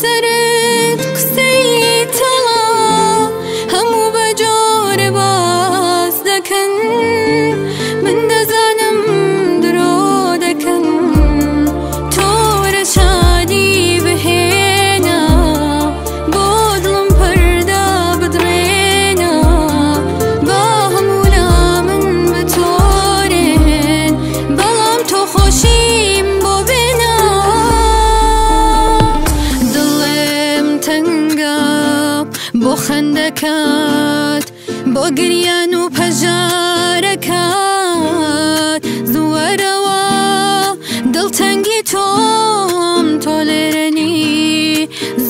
سرت قسەی تەڵا هەموو بە جۆرە باس دەکەن من دەزانم درۆ دەکەن تۆرە شادی بهێنە بۆ دڵم پەردا بدڕێنە با هەموو لا من بتۆرێن بەڵام تۆ خۆشیم بۆ بێنە دڵێم تەنگە بۆ خەندەکات بۆ گریان و پەژارەکات زوەرەوە دڵتەنگی تۆم تۆ لێرەنی